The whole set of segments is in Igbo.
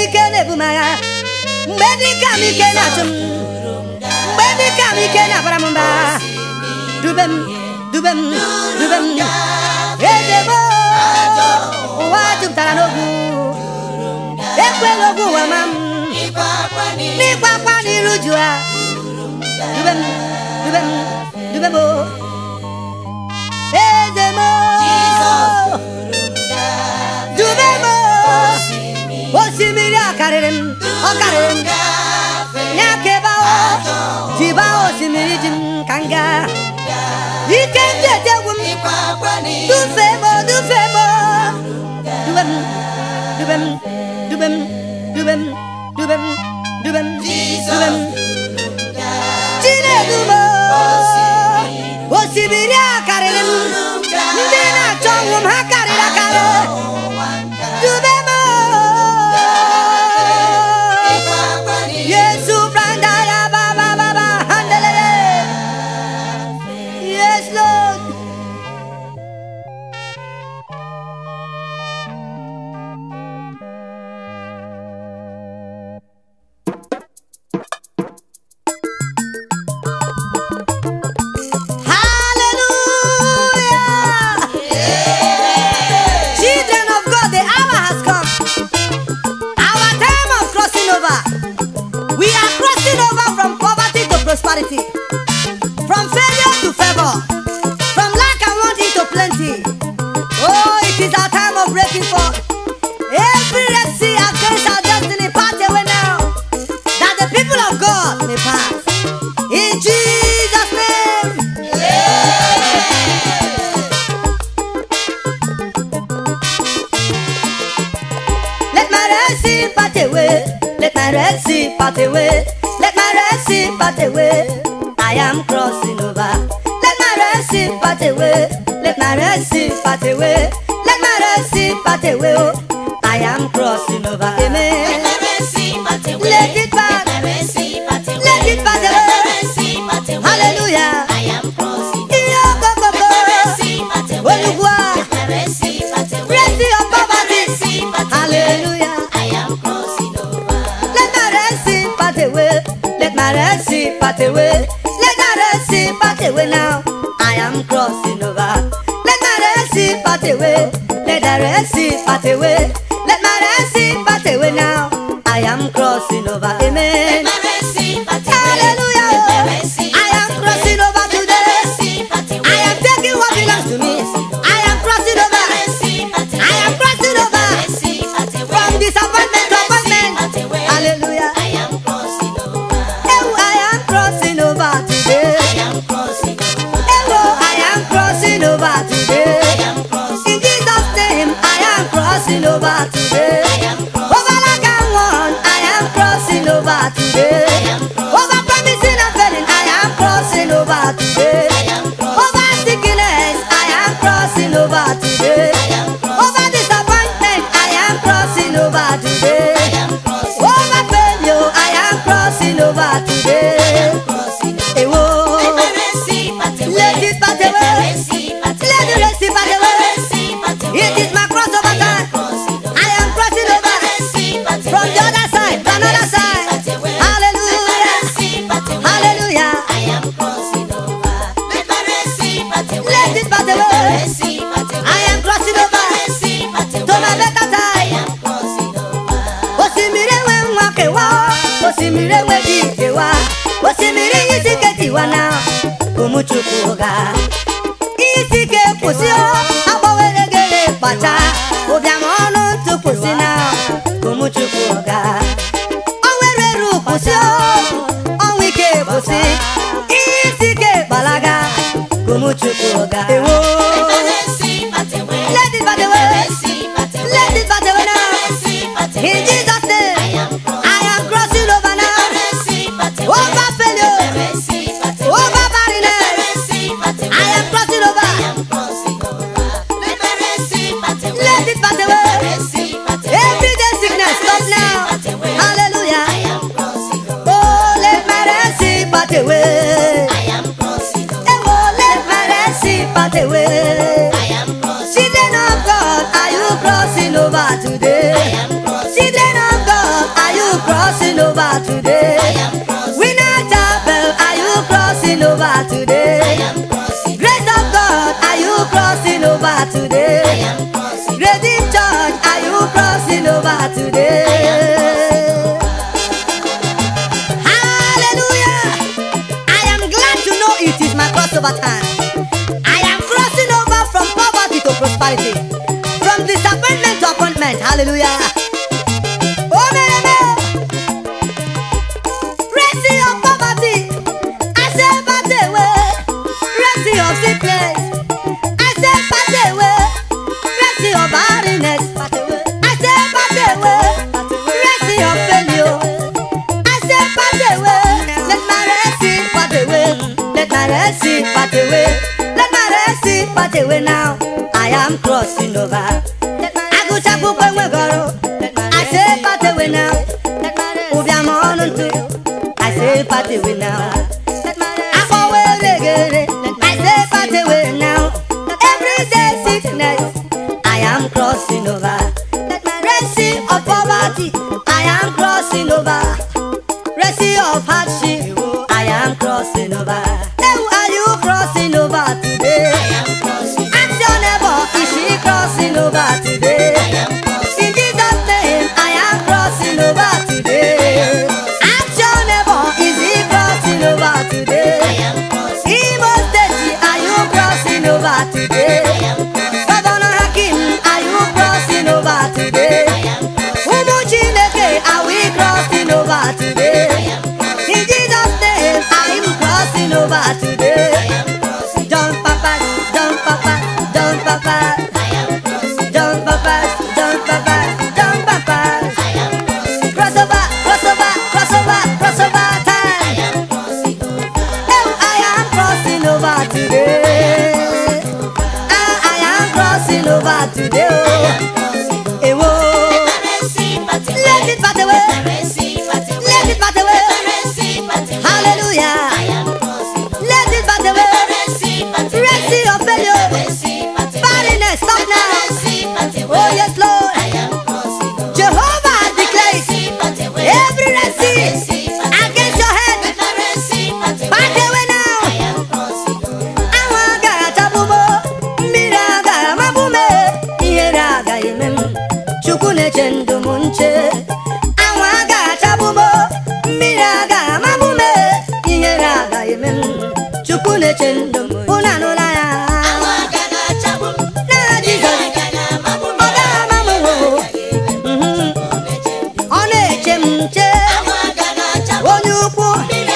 kamikene bumaya. Mbedi kamikene atum. Mbedi kamikene abramumba. Dubem, dubem, dubem. Edebo. Wajum taranogu. Ekwelogu wamam. Ni papa ni rujua. Dubem, dubem, dubemo. Edemo. Dubemo. Osimiria karem, okarem. Nyakebao, tibao simirijim kanga. Ikenje tewum, dufemo, dufemo. Dubem, dubem, dubem, dubem, dubem, dubem, dubem. Chinedumo, osimiria karem. Ndena chongum hakarira kare. Dubemo. Yesu brandaya baba baba handelele. Yes Lord. Children of God, the hour has come. Our time of crossing over. We are crossing over from poverty to prosperity, from failure to favor, from lack and want into plenty. Oh, it is our time of breaking forth. Every Red Sea against our destiny, pass away now, that the people of God may pass. In Jesus' name. Let my Red Sea pass away. Let my Red Sea pass away. Let my Red Sea pass away. I am crossing over. Let my Red Sea pass away. Let my Red Sea pass away. Let my Red Sea pass away. Oh, I am crossing over. Amen. Let it pass. Let it pass away. Hallelujah. I am crossing over. Red Sea of poverty. Hallelujah. I am crossing over. Let my Red Sea pass away. Let my Red Sea pass away. Let my Red Sea pass away now. I am crossing over. Let my Red Sea pass away. Let the Red Sea pass away. Let my Red Sea pass away now. I am crossing over. Amen. Hallelujah. I am crossing over today. I am taking what belongs to me. I am crossing over. I am crossing over. From disappointment to appointment. Hallelujah. I am crossing over. Oh, I am crossing over today. I am crossing over. Oh, I am crossing over today. I am crossing. In Jesus' name, I am crossing over today. I am crossing. Over like I want, I am crossing over today. Over promising and failing, I am crossing over today. Over sickness, I am crossing over today. Over disappointment, I am crossing over today. Over failure, I am crossing over today. Hey, whoa. Let it pass away. Let the Red Sea pass away. It is my crossover time. I am crossing over from the other side to another side. Hallelujah. Hallelujah. I am crossing over. Let my Red Sea pass away. Let it pass away. I am crossing over to my better time. Osimiri we mwake wa, osimiri we dike wa, osimiri yisike tiwa na, kumuchukuga. Isike kusio, abaweregele pacha, obiamono tukusina, kumuchukuga. Owereru kusio, onwike kusi, isike balaga, kumuchukuga. Ewo. Let it pass away. Let it pass away now. In Jesus' name, I am crossing over now. Over failure, over barrenness, I am crossing over. Let it pass away. Everyday sickness stop now. crossing over today? Winner Chapel, are you crossing over today? Grace of God, are you crossing over today? Redeemed Church, are you crossing over today? Hallelujah! I am glad to know it is my crossover time. I am crossing over from poverty to prosperity, from disappointment to appointment. Hallelujah! Oh, man, mercy of poverty, I say pass away. Mercy of sickness, I say pass away. Mercy of barrenness, I say pass away. Mercy of failure, I say pass away. Let my mercy pass away. Let my mercy pass away. Let my mercy pass away now. I am crossing over. I go to I say pass away now. Ubiam on to I say pass away now. I say pass away now. Every day sickness, I am crossing over. Mercy of poverty, I am crossing over. Mercy of hardship, I am crossing over. Hey, are you crossing over today? Ask your neighbor, is she crossing over today? In Jesus' name, I am crossing over today. Ask your neighbor, is he crossing over today? Imo State, are you crossing over today? Governor Hakim, are you crossing over today? Umu Chineke, are we crossing over today? In Jesus' name, I am crossing over today. Don't papa, don't papa, don't papa, don't papa, don't papa, don't papa. Crossover, crossover, crossover, crossover time. Oh, I am crossing over today. I am crossing over today. Oh, eh, whoa. Let it pass away. Let it pass away. Hallelujah. Let it pass away. Mercy of failure. Barrenness, stop now. Oh, yes, Lord. Jehovah declares every mercy against your head. Pass away now. Awaga tabubo, miraga mabume, yeraga yemem, chukune chendo munche. Awaga tabubo, miraga mabume, yeraga yemem, chukune chendo unanola ya. Na Jesus, oga mamu, one chemche, onyuku.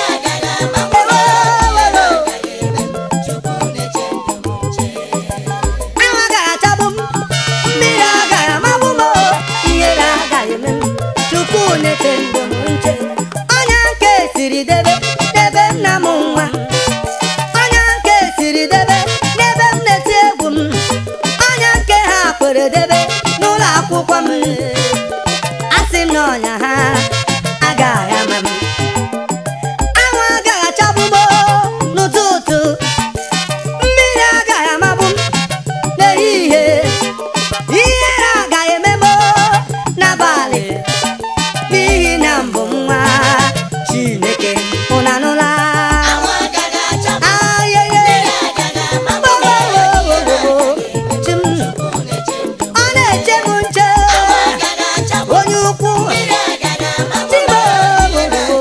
Onye nke siri debe n'ebe nna m nwa, onye nke siri debe n'ebe m na-eti egwu m, onye nke ha kwere debe n'ụlọ akwụkwọ m, asị m na ọnya ha agaghị ama m. Anwụ agaghị achagbu m n'ụtụtụ, mmiri agaghị amagbu m n'ehihie, ihere agaghị eme m n'abalị, n'ihi na mbụ nwa Chineke unu anụla. Ayeye, chim, ọ na-eche m nche, onye ukwu, chimo,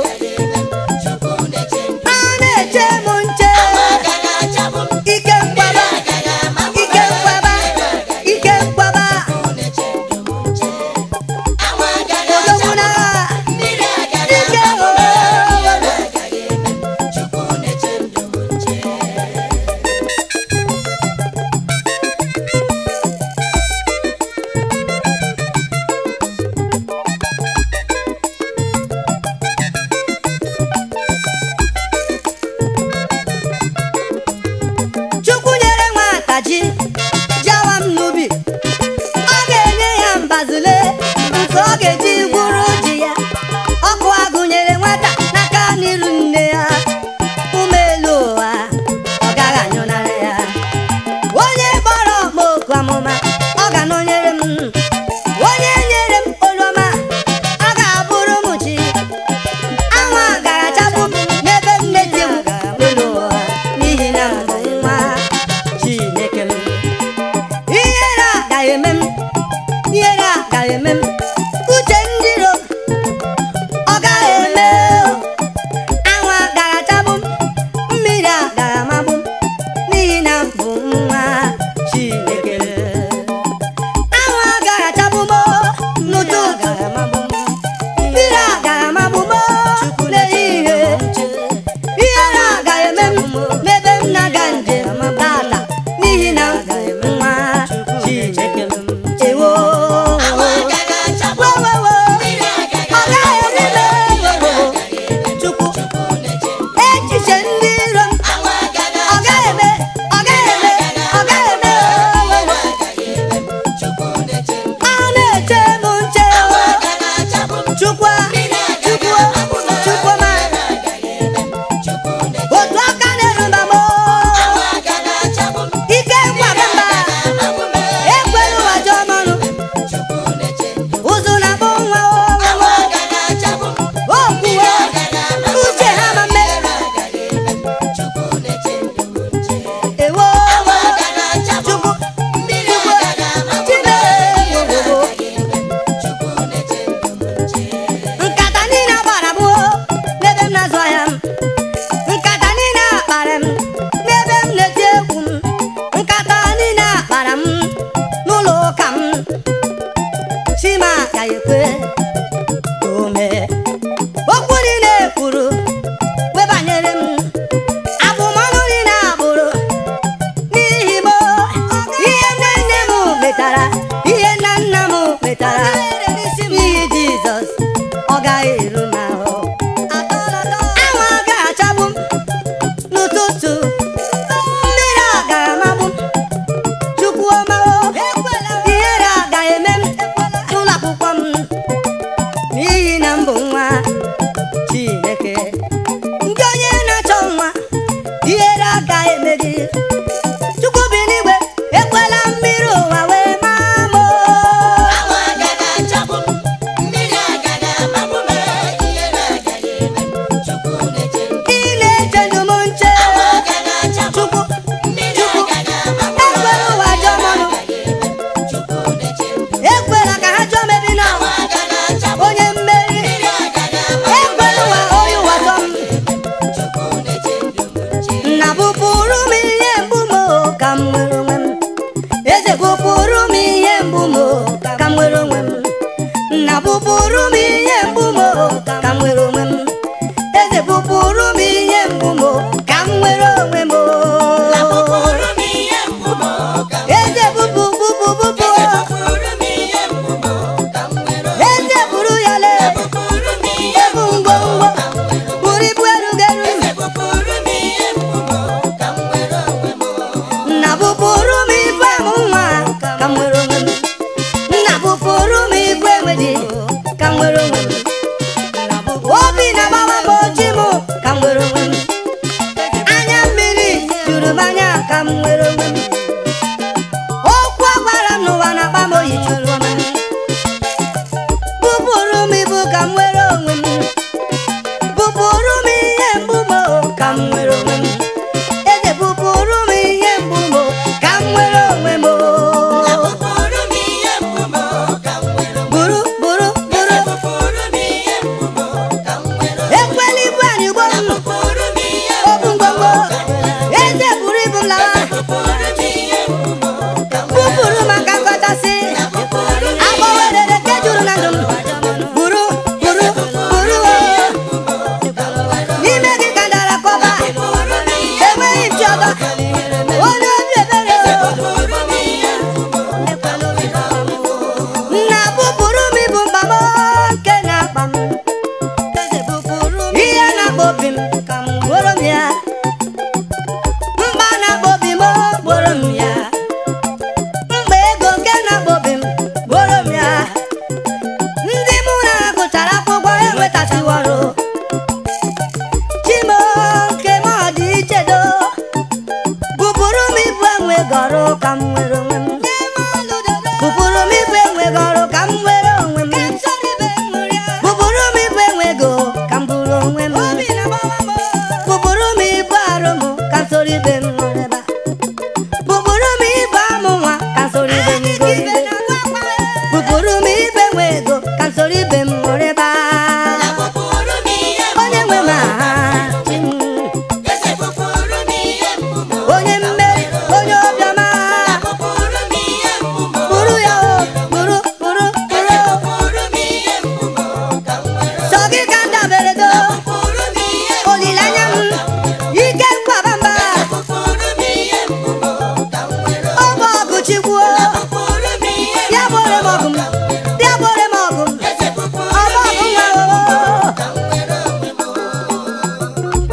ome okwu niile kwuru wee banyere m abụmọnụ niile agbụrụ n'ihi m ihe nne nne m metara ihe nna nna m metara n'ihi Jizọs ọ gaghị eru m ahụ anwụ agaghị achagbu m n'ụtụtụ mmiri agaghị amagbu m Chukwu ọma ihere agaghị eme m n'ụlọ akwụkwọ m n'ihi na m bụ nwa Chineke ndị onye na-achọ nwa ihere agaghị eme gị Chukwu bi n'igwe ekwela mmiri ụwa wee maa m Anwụ agaghị achagbu m, mmiri agaghị amagbu m, ihere agaghị eme m. Chukwu na-eche m. ị na-eche ndụ m nche Anwụ agaghị achagbu m, mmiri agaghị amagbu m, ekwela ụwa jọọ m ọnụ agaghị eme m. Chukwu na-eche m. ekwela ka ha jụọ m ebi nọ Anwụ agaghị achagbu m, onye mmeri mmiri agaghị amagbu m, ekwela ụwa onye ụwa tọ m Chukwu na-eche ndụ m nche. nna bụpụrụ m ihe mgbu m ka m nwere onwe m eze bụpụrụ m ihe mgbu m ka m nwere onwe m nna bụpụrụ m ihe mgbu m ka m nwere onwe m eze bụpụrụ m ihe mgbu m ka m nwere onwe m Bụpụrụ m ihe mgbu m ka m eze bụpụ bụpụ bụpụ bụpụrụ m ihe mgbu m ka m nwere onwe m. eze bụrụ ya le Bụpụrụ m ihe ebu ngwongwo bụrụ ibu erugeru bụpụrụ m ihe mgbu m ka m nwere onwe m. nna bụpụrụ m ibu amụ nwa ka m nwere onwe m nna bụpụrụ m ibu enweghị ka m nwere onwe m obi na-agbawa m oji m ka m nwere onwe m anya mmiri juru m anya ka m nwere onwe m okwu a gwara m n'ụwa na-akpa m oyi juru m bụpụrụ m ibu ka m nwere onwe m bụpụrụ m ihe mgbu m ka m nwere onwe m eze bụpụrụ m ihe mgbu m ka m nwere onwe m Bụpụrụ m ihe mgbu m ka m nwere onwe m. bụrụ bụrụ bụrụ Bụpụrụ m ihe mgbu m ka m nwere onwe m. ekwela ibu anyị gbo m Bụpụrụ m ihe obu ngwongwo eze buru ibu m lawa Bụpụrụ m ihe mgbu m ka m nwere bụpụrụ maka nkọtasị Bụpụrụ m agbọ werere nke juru na ndụ m bụrụ bụrụ bụrụ n'ime gị ka dara kọba Bụpụrụ m ihe enweghị nchọba onye obi ebere Bụpụrụ m ihe mgbu m ka m nwere onwe m. nna bụpụrụ m ibu mkpa m nke na-akpa m ihe na-akpa obi m ka m gboro m ya mkpa na-akpa obi m gboro m ya mkpa ego nke na-akpa obi m gboro m ya ndị mụ na ha gụchara akwụkwọ enwetasiwo ọrụ chimo nke m ọ dị ichedo bụpụrụ m ibu enweghị ọrụ ka m nwere onwe m bụpụrụ m ibu enweghị ọrụ ka m nwere onwe m bụpụrụ m ibu enweghị ka m bụrụ onwe m bụpụrụ m ibu arụ m ka m soro ibe m ṅụrịba bụpụrụ m ibu amụ nwa ka m soro ibe m goribe bụpụrụ m ibu enweghị ka m soro ibe m ṅụrịba Bụpụrụ m ihe onye nwe m aha chi m Bụpụrụ m ihe mgbu m onye mmeri onye obiọma Bụpụrụ m ihe mgbu m bụrụ ya o bụrụ bụrụ bụrụ Bụpụrụ m ihe mgbu m ka m nwere sọ gị ka m dabere do Bụpụrụ m ihe olileanya m ike nkwaba mba Bụpụrụ m ihe mgbu m ka m nwere ọ bụ ọgụ chikwuo Bụpụrụ m ihe ya gbore m ọgụ m ya gbore m ọgụ m Bụpụrụ ọ bụ ọgụ nwa o ka m nwere onwe m.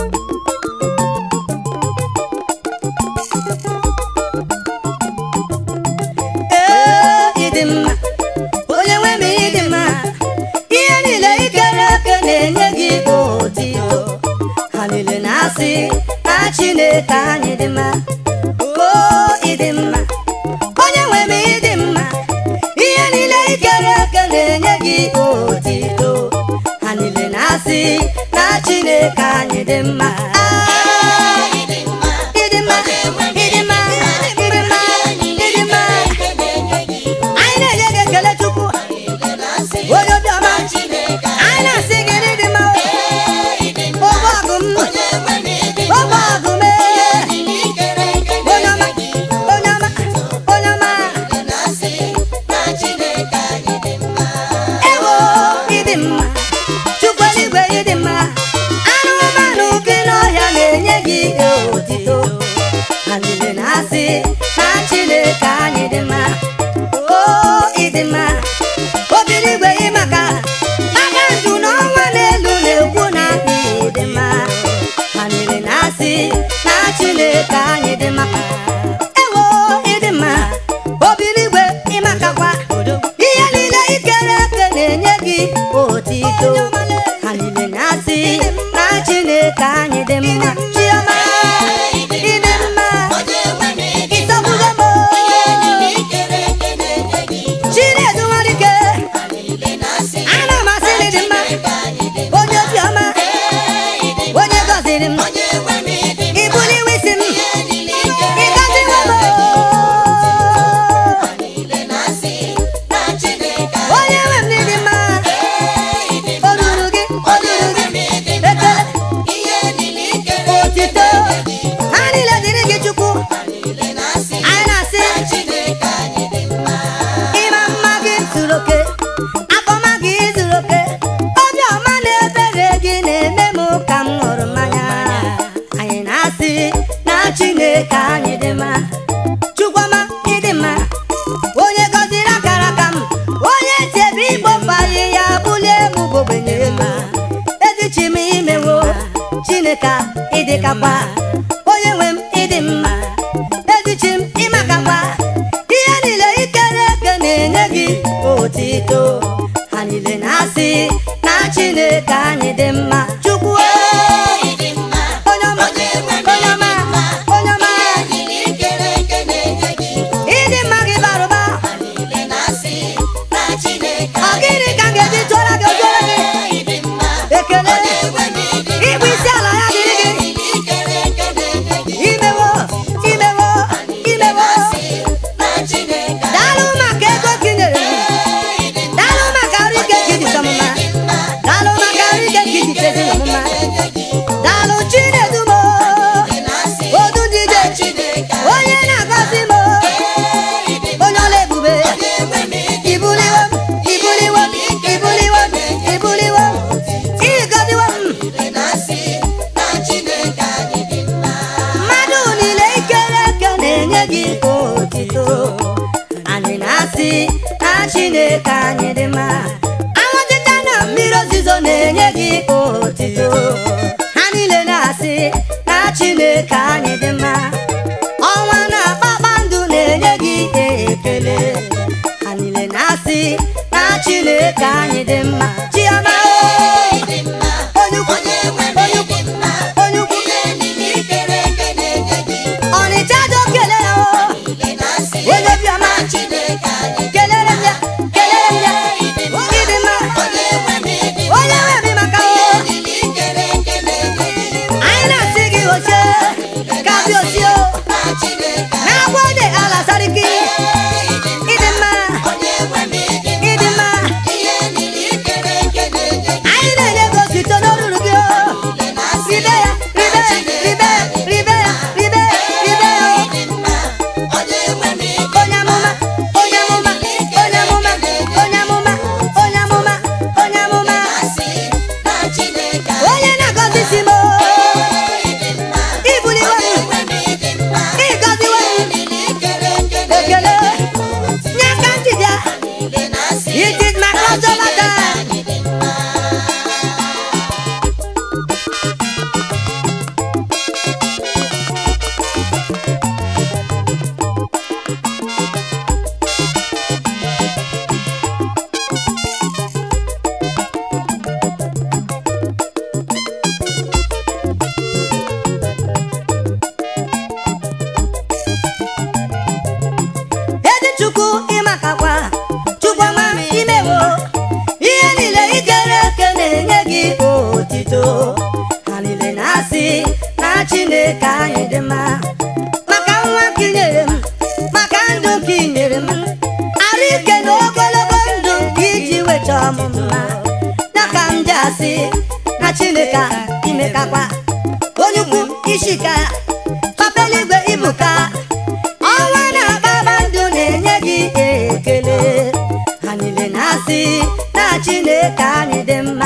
ee ịdị mma onye nwe m ịdị mma ihe niile ikere eke na-enye gị otito ha niile na-asị na Chineke anyị dị mma o ịdị mma onye nwe m ịdị mma ihe niile ikere eke na-enye gị otito ha niile na-asị na Chineke anyị dị mma Ịdị mma, ịdị mma ịdị mma ịdị mma ịdị mma anyị na-enye gị ekele Chukwu onye obiọma anyị na-asị gị n'ịdị mma oge ọgụ m oge ọgụ m onye ọma onye ọma onye ọma ewo otito ha niile na-asị na Chineke anyị dị mma. Chioma ịdị mma ịtọgbugo m Chinedu Nwadike ana m asị na ịdị mma onye obiọma onye gọziri m ibuliwe isi m ịgọziwo m onye nwe m n'ịdị mma olulu gị ekele otito ha niile dịrị gị Chukwu. Anyị na-asị ịma mma gị zuru oke, afọma gị zuru oke, obiọma na ebere gị na-eme m ka m ṅụrụ mmanya. Anyị na-asị na Chineke anyị dị mma. Chukwuma ịdị mma onye gọziri akara aka m, onye chebe igbofe ahịhịa bulie m ogbenye elu. Ezichi m imewo Chineke ịdịkakwa onye nwe m ịdị mma. Ezichi m ịmakakwa ihe niile ikere eke na-enye gị otito ha niile na-asị na Chineke anyị dị mma. Chukwu onye ọma onye ọma onye ọma ịdị mma gị bara ụba. Ọ gịnị ka m ga-eji tụọra gị ozuore gị ekele ịbụ isi ala ya dịrị gị. Imewo imewo imewo daalụ maka ego gị nyere m, daalụ maka ọrụ ike gị ji ọmụma, daalụ maka ọrụ ike gị ji tezi ọmụma, daalụ Chinedu m odu dije onye na-agọzi m onye ọla ebube. Ibuliwo m ibuliwo m ibuliwo m ibuliwo m ịgọziwo m mmadụ niile ikere eke na-enye gị otito. Anyị na-asị na Chineke anyị dị mma. Anwụntịta na mmiri ozuzo na-enye gị otito. Ha niile na-asị na Chineke anyị dị mma. Ọnwa na kpakpando na-enye gị ekele. Ha niile na-asị na Chineke anyị dị mma. Chioma onye ukwu onye ukwu onye ukwu Ọnịcha dị okele ya onye obiọma kelere m ya kelere m ya ịdị mma onye nwe m maka anyị na-asị gị oche ka bịa osio na-agwa ode ala sariki ịdị mma ịdị mma anyị na-enye gị otito n'olulu gị ribe ya ribe ya ribe ya ribe ya ribe ya onye amụma onye amụma onye amụma onye amụma onye amụma onye amụma onye na-agọzi m ibuliwo m ịgọziwo m ekele nye aka ntị bịa it is my crossover time. Ezi Chukwu ịmakakwa Chukwuma imewo ihe niile ikere eke na-enye gị otito. Ha niile na-asị na Chineke anyị dị mma. Maka nwa ka ị nyere m, maka ndụ ka ị nyere m, arụ ike na ogologo ndụ iji weta ọmụma. Ya ka m ji asị na Chineke imekakwa onye ukwu ishika papa eluigwe ibuka. Ọnwa na kpakpando na-enye gị ekele. Ha niile na-asị na Chineke anyị dị mma.